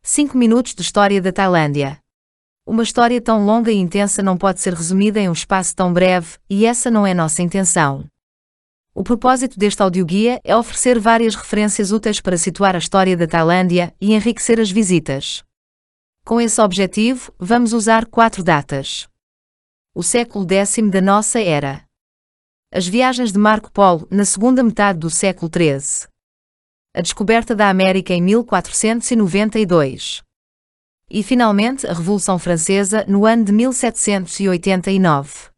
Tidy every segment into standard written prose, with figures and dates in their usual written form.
5 minutos de história da Tailândia. Uma história tão longa e intensa não pode ser resumida em um espaço tão breve, e essa não é nossa intenção. O propósito deste audioguia é oferecer várias referências úteis para situar a história da Tailândia e enriquecer as visitas. Com esse objetivo, vamos usar 4 datas. O século X da nossa era. As viagens de Marco Polo na segunda metade do século XIII. A descoberta da América em 1492. E, finalmente, a Revolução Francesa no ano de 1789.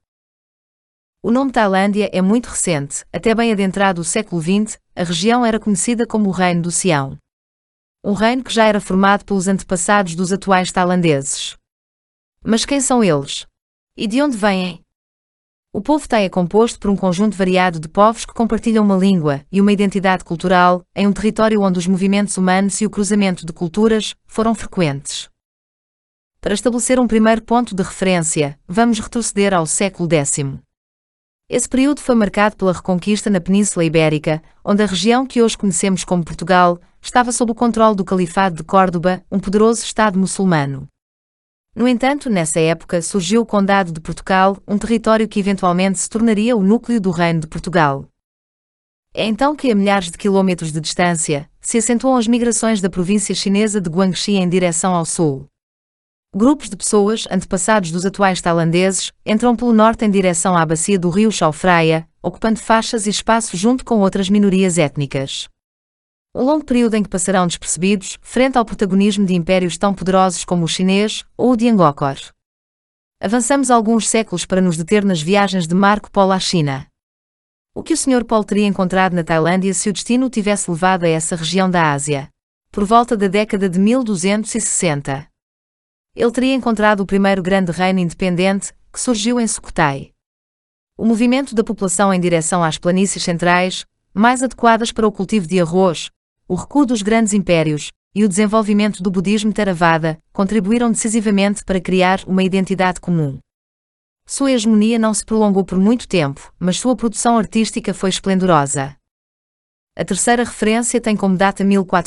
O nome Tailândia é muito recente, até bem adentrado o século XX, a região era conhecida como o Reino do Sião. Um reino que já era formado pelos antepassados dos atuais tailandeses. Mas quem são eles? E de onde vêm? O povo Thai é composto por um conjunto variado de povos que compartilham uma língua e uma identidade cultural, em um território onde os movimentos humanos e o cruzamento de culturas foram frequentes. Para estabelecer um primeiro ponto de referência, vamos retroceder ao século X. Esse período foi marcado pela reconquista na Península Ibérica, onde a região que hoje conhecemos como Portugal estava sob o controle do Califado de Córdoba, um poderoso Estado muçulmano. No entanto, nessa época surgiu o Condado de Portugal, um território que eventualmente se tornaria o núcleo do Reino de Portugal. É então que, a milhares de quilômetros de distância, se acentuam as migrações da província chinesa de Guangxi em direção ao sul. Grupos de pessoas, antepassados dos atuais tailandeses, entram pelo norte em direção à bacia do rio Chao Phraya, ocupando faixas e espaço junto com outras minorias étnicas. Um longo período em que passarão despercebidos, frente ao protagonismo de impérios tão poderosos como o chinês ou o de Angkor. Avançamos alguns séculos para nos deter nas viagens de Marco Polo à China. O que o Sr. Polo teria encontrado na Tailândia se o destino o tivesse levado a essa região da Ásia? Por volta da década de 1260. Ele teria encontrado o primeiro grande reino independente, que surgiu em Sukhothai. O movimento da população em direção às planícies centrais, mais adequadas para o cultivo de arroz, o recuo dos grandes impérios e o desenvolvimento do budismo Theravada contribuíram decisivamente para criar uma identidade comum. Sua hegemonia não se prolongou por muito tempo, mas sua produção artística foi esplendorosa. A terceira referência tem como data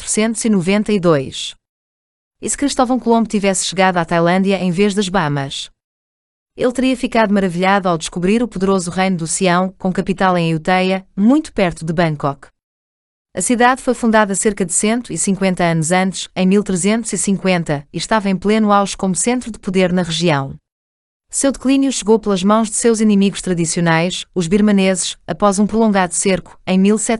1492. E se Cristóvão Colombo tivesse chegado à Tailândia em vez das Bahamas? Ele teria ficado maravilhado ao descobrir o poderoso Reino do Sião, com capital em Ayutthaya, muito perto de Bangkok. A cidade foi fundada cerca de 150 anos antes, em 1350, e estava em pleno auge como centro de poder na região. Seu declínio chegou pelas mãos de seus inimigos tradicionais, os birmaneses, após um prolongado cerco, em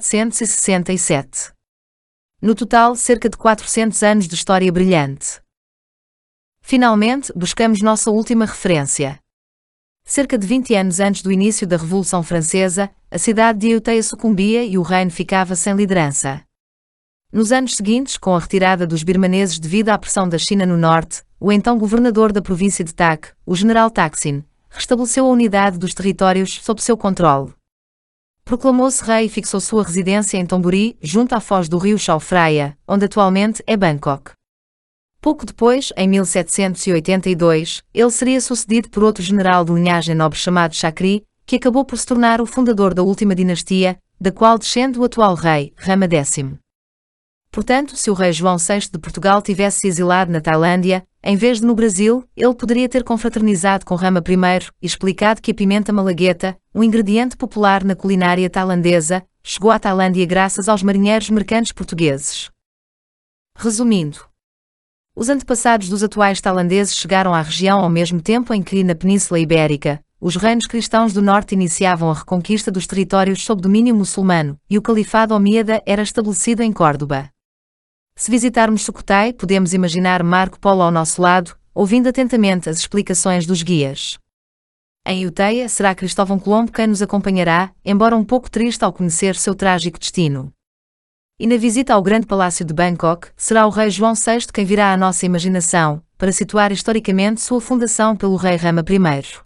1767. No total, cerca de 400 anos de história brilhante. Finalmente, buscamos nossa última referência. Cerca de 20 anos antes do início da Revolução Francesa, a cidade de Ayutthaya sucumbia e o reino ficava sem liderança. Nos anos seguintes, com a retirada dos birmaneses devido à pressão da China no norte, o então governador da província de Tak, o general Taksin, restabeleceu a unidade dos territórios sob seu controle. Proclamou-se rei e fixou sua residência em Thonburi, junto à foz do rio Chao Phraya, onde atualmente é Bangkok. Pouco depois, em 1782, ele seria sucedido por outro general de linhagem nobre chamado Chakri, que acabou por se tornar o fundador da última dinastia, da qual descende o atual rei, Rama X. Portanto, se o rei João VI de Portugal tivesse se exilado na Tailândia, em vez de no Brasil, ele poderia ter confraternizado com Rama I e explicado que a pimenta malagueta, um ingrediente popular na culinária tailandesa, chegou à Tailândia graças aos marinheiros mercantes portugueses. Resumindo, os antepassados dos atuais tailandeses chegaram à região ao mesmo tempo em que, na Península Ibérica, os reinos cristãos do norte iniciavam a reconquista dos territórios sob domínio muçulmano, e o califado omíada era estabelecido em Córdoba. Se visitarmos Sukhothai, podemos imaginar Marco Polo ao nosso lado, ouvindo atentamente as explicações dos guias. Em Ayutthaya, será Cristóvão Colombo quem nos acompanhará, embora um pouco triste ao conhecer seu trágico destino. E na visita ao grande palácio de Bangkok, será o rei João VI quem virá à nossa imaginação, para situar historicamente sua fundação pelo rei Rama I.